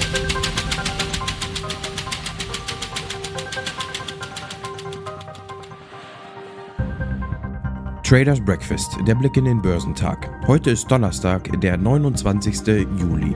Traders Breakfast, der Blick in den Börsentag. Heute ist Donnerstag, der 29. Juli.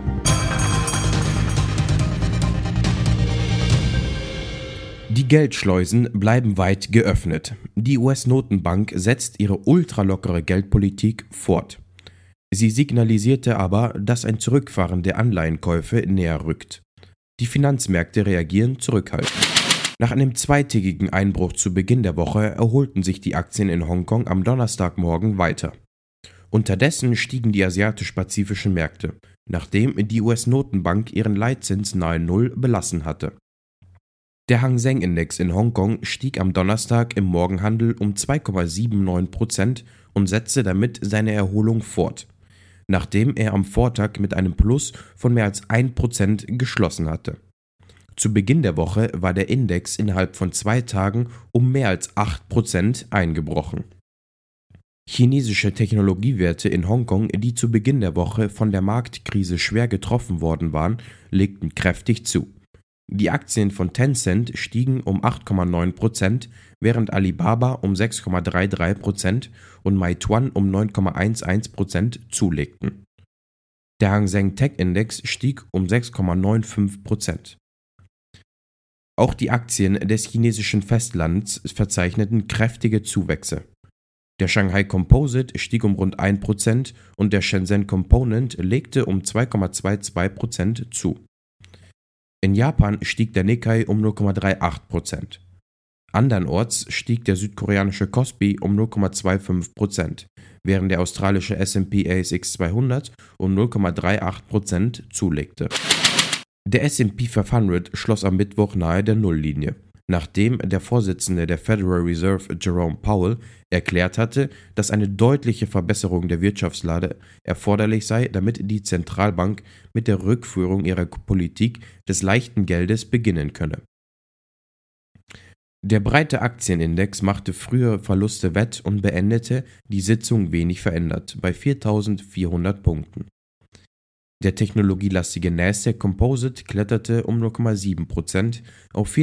Die Geldschleusen bleiben weit geöffnet. Die US-Notenbank setzt ihre ultralockere Geldpolitik fort. Sie signalisierte aber, dass ein Zurückfahren der Anleihenkäufe näher rückt. Die Finanzmärkte reagieren zurückhaltend. Nach einem zweitägigen Einbruch zu Beginn der Woche erholten sich die Aktien in Hongkong am Donnerstagmorgen weiter. Unterdessen stiegen die asiatisch-pazifischen Märkte, nachdem die US-Notenbank ihren Leitzins nahe Null belassen hatte. Der Hang Seng Index in Hongkong stieg am Donnerstag im Morgenhandel um 2,79% und setzte damit seine Erholung fort, nachdem er am Vortag mit einem Plus von mehr als 1% geschlossen hatte. Zu Beginn der Woche war der Index innerhalb von 2 Tagen um mehr als 8% eingebrochen. Chinesische Technologiewerte in Hongkong, die zu Beginn der Woche von der Marktkrise schwer getroffen worden waren, legten kräftig zu. Die Aktien von Tencent stiegen um 8,9%, während Alibaba um 6,33% und Meituan um 9,11% zulegten. Der Hang Seng Tech Index stieg um 6,95%. Auch die Aktien des chinesischen Festlands verzeichneten kräftige Zuwächse. Der Shanghai Composite stieg um rund 1% und der Shenzhen Component legte um 2,22% zu. In Japan stieg der Nikkei um 0,38%. Andernorts stieg der südkoreanische Kospi um 0,25%, während der australische S&P ASX 200 um 0,38% zulegte. Der S&P 500 schloss am Mittwoch nahe der Nulllinie, nachdem der Vorsitzende der Federal Reserve Jerome Powell erklärt hatte, dass eine deutliche Verbesserung der Wirtschaftslage erforderlich sei, damit die Zentralbank mit der Rückführung ihrer Politik des leichten Geldes beginnen könne. Der breite Aktienindex machte frühere Verluste wett und beendete die Sitzung wenig verändert, bei 4.400 Punkten. Der technologielastige Nasdaq Composite kletterte um 0,7% auf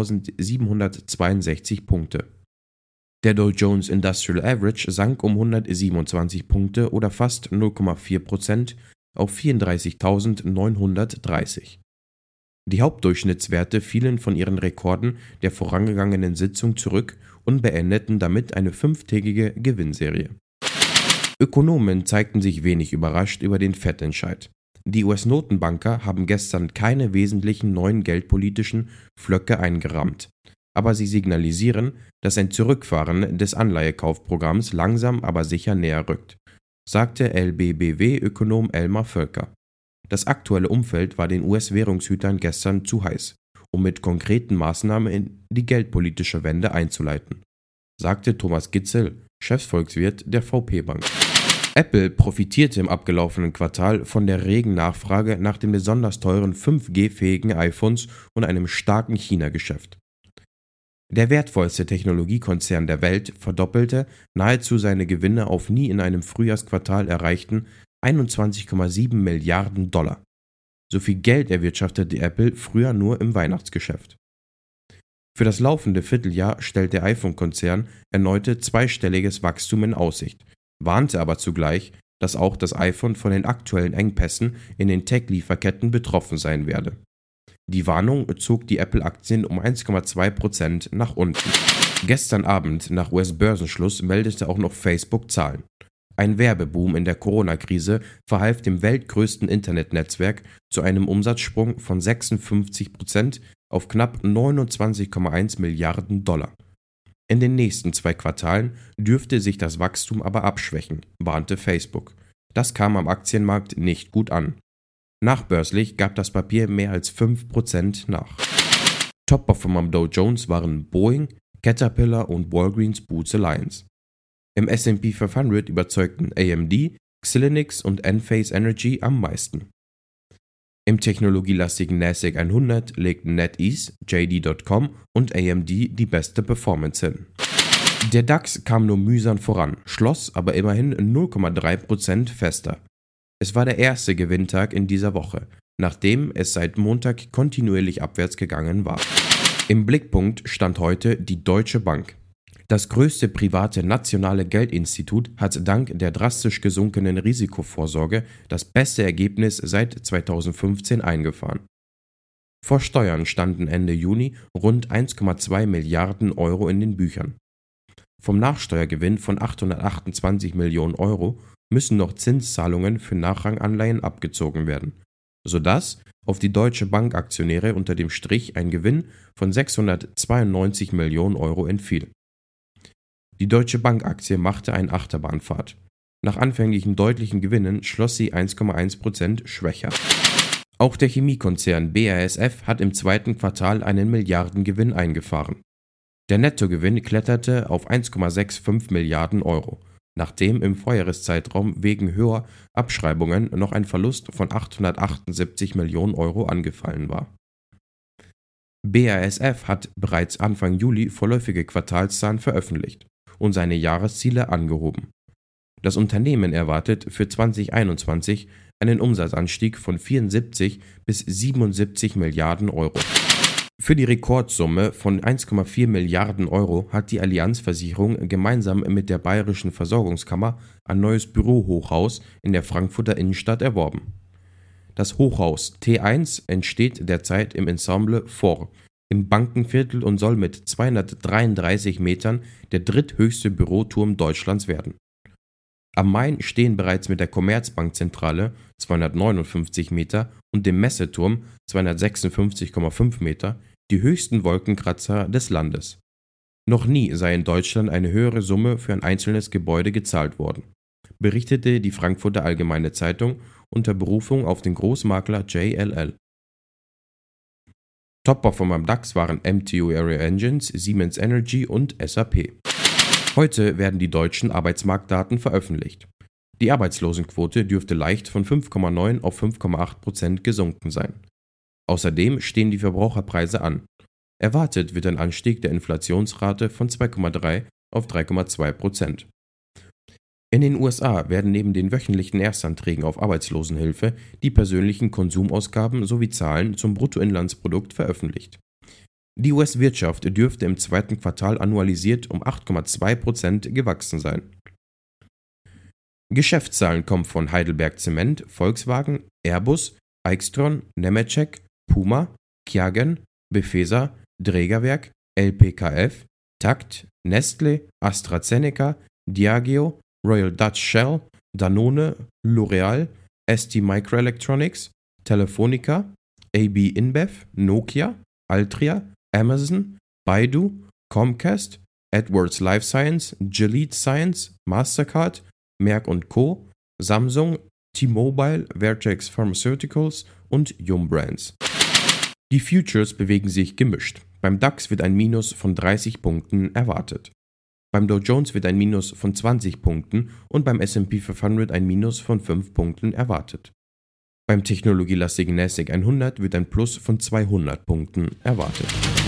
14.762 Punkte. Der Dow Jones Industrial Average sank um 127 Punkte oder fast 0,4% auf 34.930. Die Hauptdurchschnittswerte fielen von ihren Rekorden der vorangegangenen Sitzung zurück und beendeten damit eine 5-tägige Gewinnserie. Ökonomen zeigten sich wenig überrascht über den Fed-Entscheid. Die US-Notenbanker haben gestern keine wesentlichen neuen geldpolitischen Pflöcke eingerahmt, aber sie signalisieren, dass ein Zurückfahren des Anleihekaufprogramms langsam aber sicher näher rückt, sagte LBBW-Ökonom Elmar Völker. Das aktuelle Umfeld war den US-Währungshütern gestern zu heiß, um mit konkreten Maßnahmen in die geldpolitische Wende einzuleiten, sagte Thomas Gitzel, Chefvolkswirt der VP-Bank. Apple profitierte im abgelaufenen Quartal von der regen Nachfrage nach den besonders teuren 5G-fähigen iPhones und einem starken China-Geschäft. Der wertvollste Technologiekonzern der Welt verdoppelte nahezu seine Gewinne auf nie in einem Frühjahrsquartal erreichten 21,7 Milliarden $. So viel Geld erwirtschaftete Apple früher nur im Weihnachtsgeschäft. Für das laufende Vierteljahr stellt der iPhone-Konzern erneute zweistelliges Wachstum in Aussicht, warnte aber zugleich, dass auch das iPhone von den aktuellen Engpässen in den Tech-Lieferketten betroffen sein werde. Die Warnung zog die Apple-Aktien um 1,2% nach unten. Gestern Abend nach US-Börsenschluss meldete auch noch Facebook Zahlen. Ein Werbeboom in der Corona-Krise verhalf dem weltgrößten Internetnetzwerk zu einem Umsatzsprung von 56% auf knapp 29,1 Milliarden $. In den nächsten 2 Quartalen dürfte sich das Wachstum aber abschwächen, warnte Facebook. Das kam am Aktienmarkt nicht gut an. Nachbörslich gab das Papier mehr als 5% nach. Top-Performer am Dow Jones waren Boeing, Caterpillar und Walgreens Boots Alliance. Im S&P 500 überzeugten AMD, Xilinx und Enphase Energy am meisten. Im technologielastigen Nasdaq 100 legten NetEase, JD.com und AMD die beste Performance hin. Der DAX kam nur mühsam voran, schloss aber immerhin 0,3% fester. Es war der erste Gewinntag in dieser Woche, nachdem es seit Montag kontinuierlich abwärts gegangen war. Im Blickpunkt stand heute die Deutsche Bank. Das größte private nationale Geldinstitut hat dank der drastisch gesunkenen Risikovorsorge das beste Ergebnis seit 2015 eingefahren. Vor Steuern standen Ende Juni rund 1,2 Milliarden Euro in den Büchern. Vom Nachsteuergewinn von 828 Millionen Euro müssen noch Zinszahlungen für Nachranganleihen abgezogen werden, sodass auf die Deutsche Bank Aktionäre unter dem Strich ein Gewinn von 692 Millionen Euro entfiel. Die Deutsche Bank Aktie machte eine Achterbahnfahrt. Nach anfänglichen deutlichen Gewinnen schloss sie 1,1% schwächer. Auch der Chemiekonzern BASF hat im zweiten Quartal einen Milliardengewinn eingefahren. Der Nettogewinn kletterte auf 1,65 Milliarden Euro, nachdem im Vorjahreszeitraum wegen höherer Abschreibungen noch ein Verlust von 878 Millionen Euro angefallen war. BASF hat bereits Anfang Juli vorläufige Quartalszahlen veröffentlicht und seine Jahresziele angehoben. Das Unternehmen erwartet für 2021 einen Umsatzanstieg von 74 bis 77 Milliarden Euro. Für die Rekordsumme von 1,4 Milliarden Euro hat die Allianz-Versicherung gemeinsam mit der Bayerischen Versorgungskammer ein neues Bürohochhaus in der Frankfurter Innenstadt erworben. Das Hochhaus T1 entsteht derzeit im Ensemble Four im Bankenviertel und soll mit 233 Metern der dritthöchste Büroturm Deutschlands werden. Am Main stehen bereits mit der Commerzbankzentrale 259 Meter und dem Messeturm 256,5 Meter die höchsten Wolkenkratzer des Landes. Noch nie sei in Deutschland eine höhere Summe für ein einzelnes Gebäude gezahlt worden, berichtete die Frankfurter Allgemeine Zeitung unter Berufung auf den Großmakler JLL. Top-Performer am DAX waren MTU Aero Engines, Siemens Energy und SAP. Heute werden die deutschen Arbeitsmarktdaten veröffentlicht. Die Arbeitslosenquote dürfte leicht von 5,9 auf 5,8% gesunken sein. Außerdem stehen die Verbraucherpreise an. Erwartet wird ein Anstieg der Inflationsrate von 2,3 auf 3,2%. In den USA werden neben den wöchentlichen Erstanträgen auf Arbeitslosenhilfe die persönlichen Konsumausgaben sowie Zahlen zum Bruttoinlandsprodukt veröffentlicht. Die US-Wirtschaft dürfte im zweiten Quartal annualisiert um 8,2% gewachsen sein. Geschäftszahlen kommen von Heidelberg Zement, Volkswagen, Airbus, Aixtron, Nemetschek, Puma, Kiagen, Befesa, Drägerwerk, LPKF, Takt, Nestlé, AstraZeneca, Diageo, Royal Dutch Shell, Danone, L'Oreal, ST Microelectronics, Telefonica, AB InBev, Nokia, Altria, Amazon, Baidu, Comcast, Edwards Lifescience, Gilead Science, Mastercard, Merck & Co., Samsung, T-Mobile, Vertex Pharmaceuticals und Yum Brands. Die Futures bewegen sich gemischt. Beim DAX wird ein Minus von 30 Punkten erwartet. Beim Dow Jones wird ein Minus von 20 Punkten und beim S&P 500 ein Minus von 5 Punkten erwartet. Beim technologielastigen NASDAQ 100 wird ein Plus von 200 Punkten erwartet.